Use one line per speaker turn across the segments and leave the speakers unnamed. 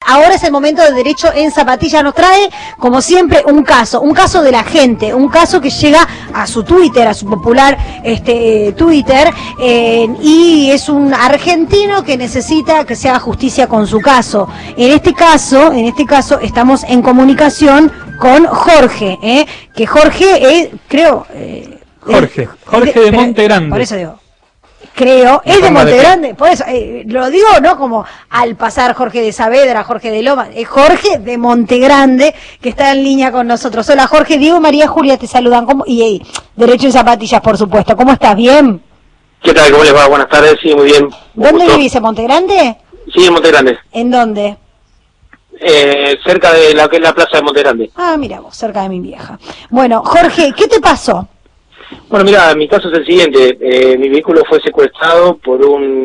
ahora es el momento de Derecho en Zapatillas. Nos trae, como siempre, un caso de la gente, un caso que llega a su Twitter, a su popular Twitter, y es un argentino que necesita que se haga justicia con su caso. En este caso estamos en comunicación con Jorge, que Jorge es, creo...
Jorge de Monte Grande.
Por eso digo, creo, es de Monte Grande, por eso lo digo, no como al pasar Jorge de Saavedra, Jorge de Loma, es Jorge de Monte Grande que está en línea con nosotros. Hola Jorge, Diego, María Julia te saludan, y Derecho en Zapatillas, por supuesto. ¿Cómo estás? ¿Bien?
¿Qué tal? ¿Cómo les va? Buenas tardes, sí, muy bien.
¿Dónde vivís? ¿En Monte Grande?
Sí, en Monte Grande.
¿En dónde?
Cerca de la que es la plaza de Monte Grande.
Ah, mira vos, cerca de mi vieja. Bueno, Jorge, ¿qué te pasó?
Bueno, mira, mi caso es el siguiente. Mi vehículo fue secuestrado por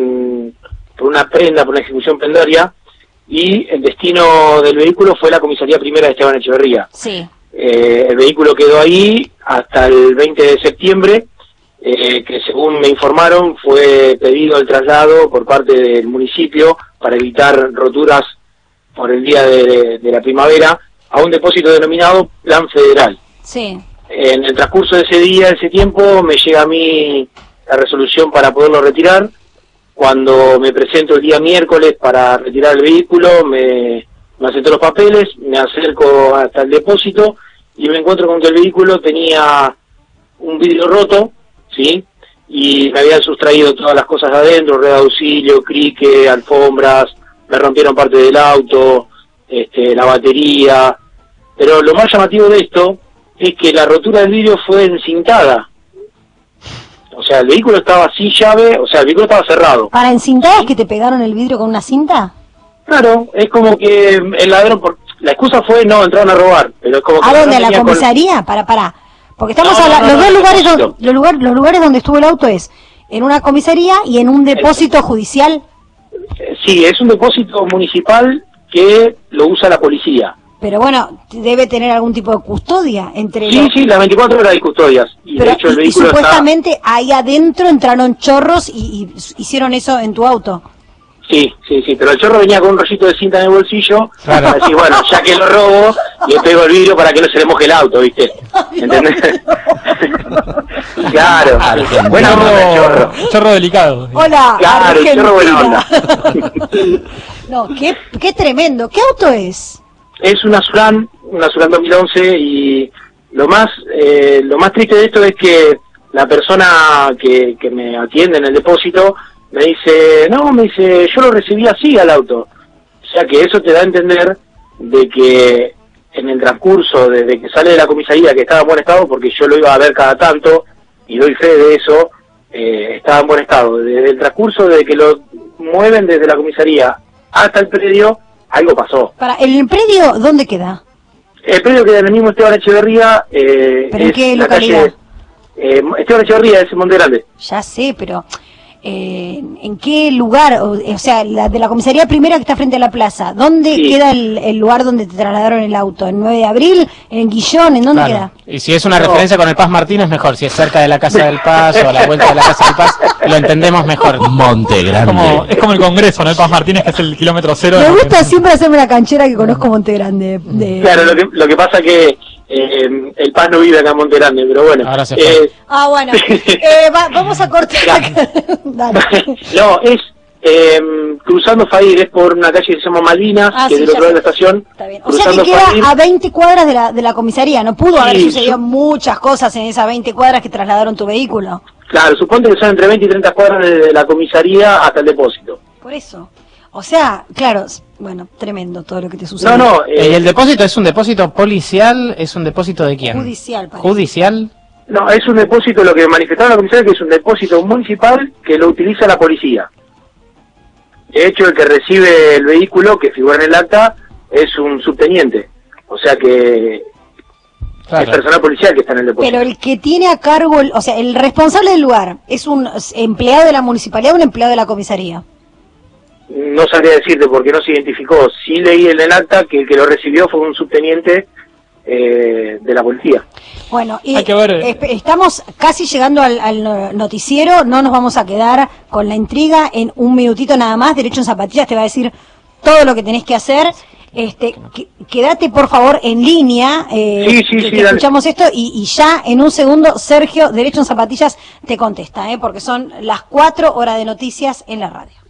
una prenda, por una ejecución prendaria, y el destino del vehículo fue la comisaría primera de Esteban Echeverría.
Sí.
El vehículo quedó ahí hasta el 20 de septiembre, que según me informaron fue pedido el traslado por parte del municipio para evitar roturas por el día de la primavera a un depósito denominado Plan Federal.
Sí.
En el transcurso de ese tiempo, me llega a mí la resolución para poderlo retirar. Cuando me presento el día miércoles para retirar el vehículo, me acepto los papeles, me acerco hasta el depósito y me encuentro con que el vehículo tenía un vidrio roto, ¿sí? Y me habían sustraído todas las cosas de adentro, rueda de auxilio, crique, alfombras, me rompieron parte del auto, la batería. Pero lo más llamativo de esto es que la rotura del vidrio fue encintada. O sea, el vehículo estaba sin llave, o sea, el vehículo estaba cerrado.
¿Para encintar es que te pegaron el vidrio con una cinta?
Claro, es como que el ladrón, la excusa fue no, entraron a robar, pero es como que...
¿A dónde? ¿A la comisaría? Para. Porque estamos hablando, los lugares donde estuvo el auto es en una comisaría y en un depósito judicial.
Sí, es un depósito municipal que lo usa la policía.
Pero bueno, debe tener algún tipo de custodia entre
Sí, las 24 horas hay custodias. Y
pero,
de hecho el vehículo
supuestamente ahí adentro entraron chorros y hicieron eso en tu auto.
Sí, pero el chorro venía con un rollito de cinta en el bolsillo, claro. Para decir, bueno, ya que lo robo, le pego el vidrio para que no se le moje el auto, ¿viste? ¿Entendés? Claro. Buena onda el chorro.
Chorro delicado.
Hola,
claro, el chorro buena onda.
No, qué tremendo. ¿Qué auto es?
Es una Surán 2011, y lo más triste de esto es que la persona que me atiende en el depósito me dice, yo lo recibí así al auto. O sea que eso te da a entender de que en el transcurso, desde que sale de la comisaría, que estaba en buen estado, porque yo lo iba a ver cada tanto, y doy fe de eso, estaba en buen estado. Desde el transcurso, desde que lo mueven desde la comisaría hasta el predio, algo pasó.
¿El predio dónde queda?
El predio queda en el mismo Esteban Echeverría.
¿Pero en qué localidad?
Esteban Echeverría es en Monte Grande.
Ya sé, pero ¿en qué lugar? O sea, de la comisaría primera que está frente a la plaza. ¿Dónde queda el lugar donde te trasladaron el auto? ¿En 9 de abril? ¿En Guillón? ¿En dónde queda?
Y si es una referencia con el Paz Martínez, mejor. Si es cerca de la Casa del Paz o a la vuelta de la Casa del Paz, lo entendemos mejor.
Monte Grande.
Es como el Congreso, ¿no? El Paz Martínez, que es el kilómetro cero.
Me gusta siempre hacerme la canchera que conozco Monte Grande.
Claro, lo que pasa que el Paz no vive acá en Monte Grande, pero bueno.
Ahora se fue.
Bueno. Vamos a cortar. Dale.
No, es cruzando Fair, es por una calle que se llama Malvinas, que es del otro lado de la estación.
Está bien. O sea que queda Fair, a 20 cuadras de la comisaría. No pudo haber sucedido muchas cosas en esas 20 cuadras que trasladaron tu vehículo.
Claro, suponte que son entre 20 y 30 cuadras desde la comisaría hasta el depósito.
Por eso. O sea, claro, bueno, tremendo todo lo que te sucedió.
¿Y el depósito es un depósito policial? ¿Es un depósito de quién?
Judicial, parece.
¿Judicial?
No, es un depósito, lo que manifestaron la comisaría, que es un depósito municipal que lo utiliza la policía. De hecho, el que recibe el vehículo, que figura en el acta, es un subteniente. O sea que es personal policial que está en el depósito.
Pero el que tiene a cargo, o sea, el responsable del lugar, ¿es un empleado de la municipalidad o un empleado de la comisaría?
No sabría decirte porque no se identificó. Sí leí en el acta que el que lo recibió fue un subteniente de la policía.
Bueno, y estamos casi llegando al noticiero, no nos vamos a quedar con la intriga. En un minutito nada más, Derecho en Zapatillas te va a decir todo lo que tenés que hacer. Quédate por favor en línea,
Sí,
que
dale.
escuchamos esto y ya en un segundo Sergio, Derecho en Zapatillas, te contesta, porque son las 4 horas de noticias en la radio.